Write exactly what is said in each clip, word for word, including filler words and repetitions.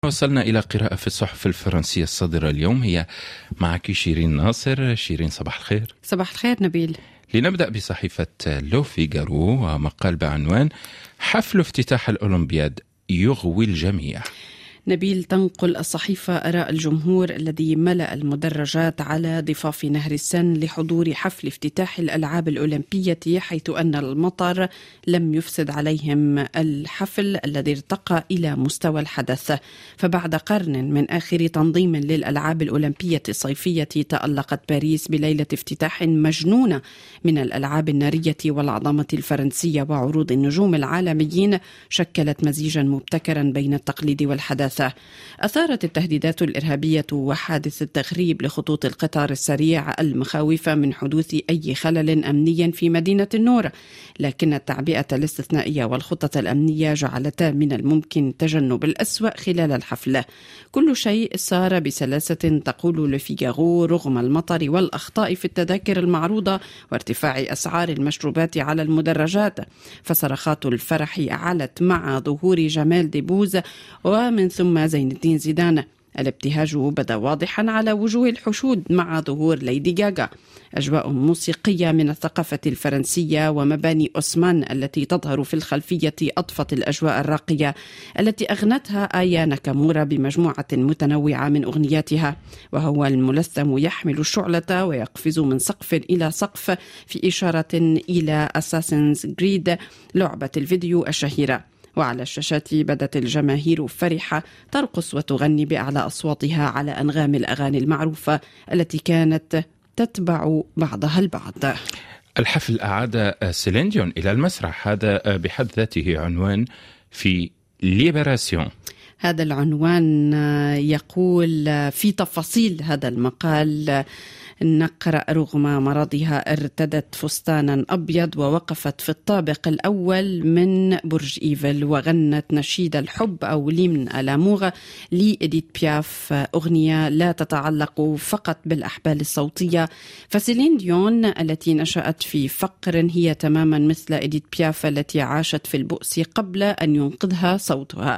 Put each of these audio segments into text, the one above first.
وصلنا إلى قراءة في الصحف الفرنسية الصادرة اليوم. هي معك شيرين ناصر. شيرين، صباح الخير. صباح الخير نبيل. لنبدأ بصحيفة لو فيغارو ومقال بعنوان حفل افتتاح الأولمبياد يغوي الجميع. نبيل، تنقل الصحيفة آراء الجمهور الذي ملأ المدرجات على ضفاف نهر السن لحضور حفل افتتاح الألعاب الأولمبية، حيث أن المطر لم يفسد عليهم الحفل الذي ارتقى إلى مستوى الحدث. فبعد قرن من آخر تنظيم للألعاب الأولمبية الصيفية، تألقت باريس بليلة افتتاح مجنونة من الألعاب النارية والعظمة الفرنسية وعروض النجوم العالميين، شكلت مزيجا مبتكرا بين التقليد والحداثة. أثارت التهديدات الإرهابية وحادث التخريب لخطوط القطار السريع المخاوف من حدوث أي خلل أمني في مدينة النور، لكن التعبئة الاستثنائية والخطط الأمنية جعلتا من الممكن تجنب الأسوأ خلال الحفلة. كل شيء سار بسلاسة، تقول لو فيغارو، رغم المطر والأخطاء في التذاكر المعروضة وارتفاع أسعار المشروبات على المدرجات. فصرخات الفرح علت مع ظهور جمال ديبوز ومن ثم زين الدين زيدان. الابتهاج بدا واضحا على وجوه الحشود مع ظهور ليدي غاغا. أجواء موسيقية من الثقافة الفرنسية ومباني أوسمان التي تظهر في الخلفية أضفت الأجواء الراقية التي أغنتها آيا ناكامورا بمجموعة متنوعة من أغنياتها، وهو الملثم يحمل الشعلة ويقفز من سقف إلى سقف في إشارة إلى أساسنز جريد، لعبة الفيديو الشهيرة. وعلى الشاشات بدت الجماهير فرحة ترقص وتغني بأعلى أصواتها على أنغام الأغاني المعروفة التي كانت تتبع بعضها البعض. الحفل أعاد سيلين ديون إلى المسرح، هذا بحد ذاته عنوان في ليبراسيون. هذا العنوان يقول في تفاصيل هذا المقال نقرأ: رغم مرضها ارتدت فستانا أبيض ووقفت في الطابق الأول من برج إيفل وغنت نشيد الحب أو ليمن ألاموغ لإديت بياف، أغنية لا تتعلق فقط بالأحبال الصوتية. فسيلين ديون التي نشأت في فقر هي تماما مثل إديت بياف التي عاشت في البؤس قبل أن ينقذها صوتها.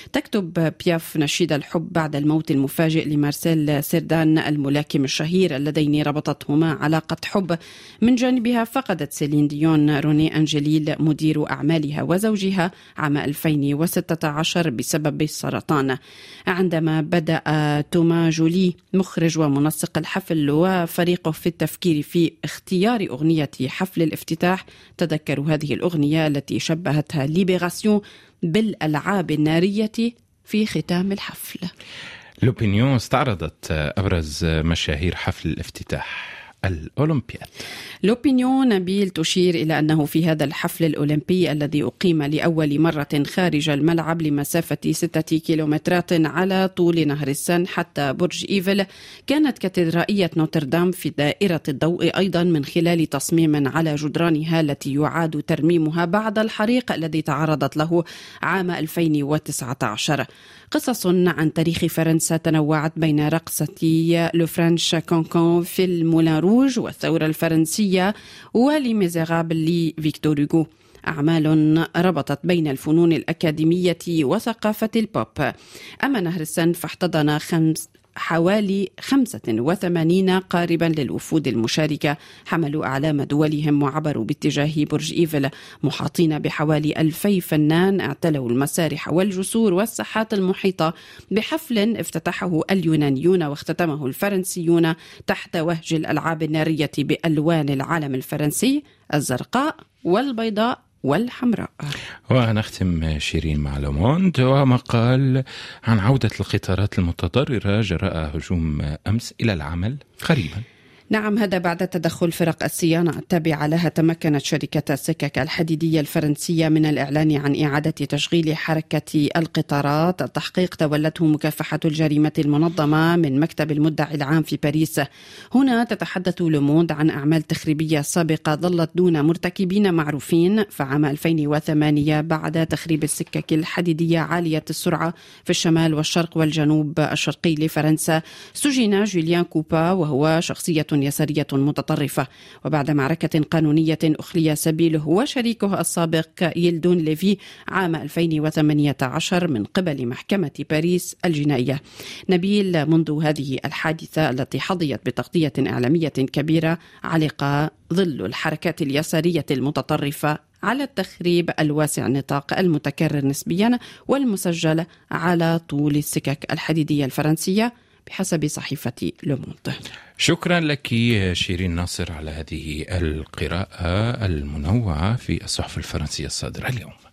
تكتب بياف نشيد الحب بعد الموت المفاجئ لمارسيل سيردان الملاكم الشهير اللذين ربطتهما علاقة حب. من جانبها فقدت سيلين ديون روني أنجليل مدير أعمالها وزوجها عام ألفين وستة عشر بسبب السرطان. عندما بدأ توما جولي مخرج ومنسق الحفل وفريقه في التفكير في اختيار أغنية حفل الافتتاح، تذكروا هذه الأغنية التي شبهتها ليبراسيون بالألعاب النارية في ختام الحفل. لوبينيون استعرضت أبرز مشاهير حفل الافتتاح الأولمبياد. لوبينيون نبيل تشير إلى أنه في هذا الحفل الأولمبي الذي أقيم لأول مرة خارج الملعب لمسافة ستة كيلومترات على طول نهر السن حتى برج إيفل، كانت كاتدرائية نوتردام في دائرة الضوء أيضا من خلال تصميم على جدرانها التي يعاد ترميمها بعد الحريق الذي تعرضت له عام ألفين وتسعة عشر. قصص عن تاريخ فرنسا تنوعت بين رقصة لو فرنش كونكون في المولان روج والثورة الفرنسية ولي ميزيرابل لفيكتور هوغو، أعمال ربطت بين الفنون الأكاديمية وثقافة البوب. أما نهر السن فاحتضن خمس حوالي خمسة وثمانين قاربا للوفود المشاركة، حملوا أعلام دولهم وعبروا باتجاه برج إيفل محاطين بحوالي ألفي فنان اعتلوا المسارح والجسور والساحات المحيطة بحفل افتتحه اليونانيون واختتمه الفرنسيون تحت وهج الألعاب النارية بألوان العلم الفرنسي الزرقاء والبيضاء والحمراء. ونختم شيرين مع لوموند ومقال عن عودة القطارات المتضررة جراء هجوم أمس إلى العمل قريبا. نعم، هذا بعد تدخل فرق الصيانة التابعة لها. تمكنت شركة السكك الحديدية الفرنسية من الإعلان عن إعادة تشغيل حركة القطارات. التحقيق تولته مكافحة الجريمة المنظمة من مكتب المدعي العام في باريس. هنا تتحدث لوموند عن أعمال تخريبية سابقة ظلت دون مرتكبين معروفين. فعام ألفين وثمانية بعد تخريب السكك الحديدية عالية السرعة في الشمال والشرق والجنوب الشرقي لفرنسا، سجن جوليان كوبا وهو شخصية يسارية متطرفة. وبعد معركة قانونية أخلي سبيله وشريكه السابق يلدون ليفي عام ألفين وثمانية عشر من قبل محكمة باريس الجنائية. نبيل، منذ هذه الحادثة التي حظيت بتغطية إعلامية كبيرة، علق ظل الحركات اليسارية المتطرفة على التخريب الواسع النطاق المتكرر نسبيا والمسجل على طول السكك الحديدية الفرنسية بحسب صحيفة لوموند. شكرا لك شيرين ناصر على هذه القراءة المنوعة في الصحف الفرنسية الصادرة اليوم.